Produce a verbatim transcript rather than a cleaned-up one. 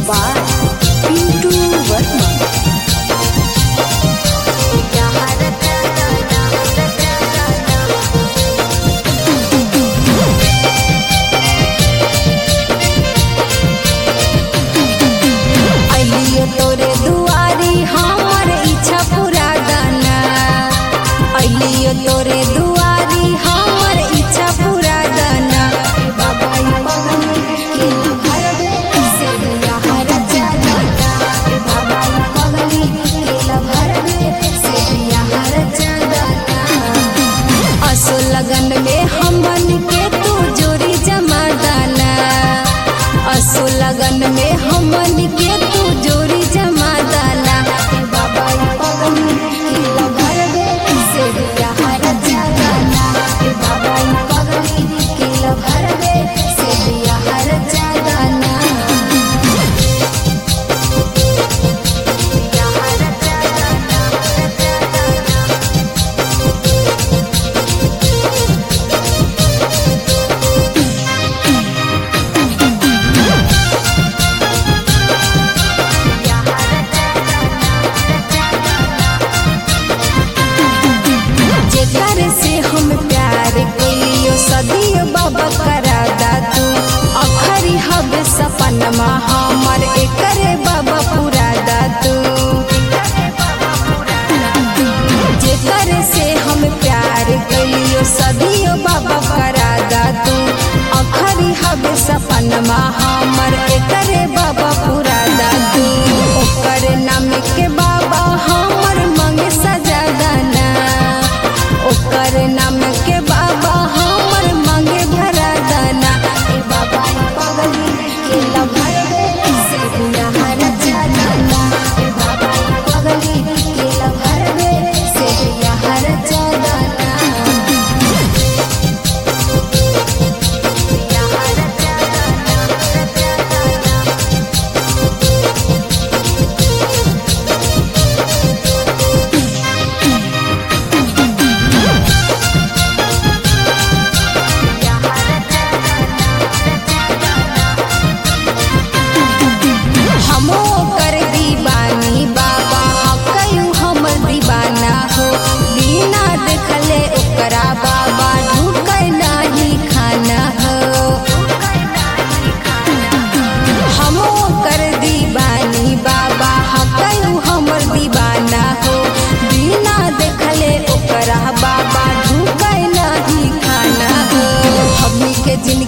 by Pintu Verma. अलियो तोरे दुआरी हमर इच्छा पूरा दाना, अलियो तोरे दुआरी हमर इच्छा पूरा दाना। बाबा पगल के भरबे से बियाह रचा दाना, बाबा पगल के भरबे से बियाह रचा दाना। असो लगन में हमन के तू जोड़ी जमा दाना, असो लगन में हमन के तू जोड़ी जमा दाना। बाबा पगल के भरबे से बियाह रचा दाना, बाबा पगल के भरबे से बियाह रचा दाना। जेकर से हम प्यार कइयो सदियो बाबा करा दा तू, अखरी हब सपनमा हमर एकरे बाबा पूरा दा तू। जेकर से हम प्यार कइयो सदियो बाबा करा दा तू, अखरी हब सपनमा हमर एकरे बाबा पूरा दा तू। ओकर नाम के बाबा हमर मांगे सजा दाना, ओकर नाम के बाबा हमर मांगे भरा दाना। बाबा पगल के भरबे से बियाह रचा दाना, बाबा पगल के भरबे से बियाह रचा दाना। हमो कर दीवानी बाबा कयू हमर दीवाना हो, बिना देखले ओकरा बाबा ढुकै नाही खाना हो। हमो कर दीवानी बाबा कयू हमर दीवाना हो, बिना देखले ओकरा बाबा ढुकै नाही खाना हो। हमनी के जिंदगी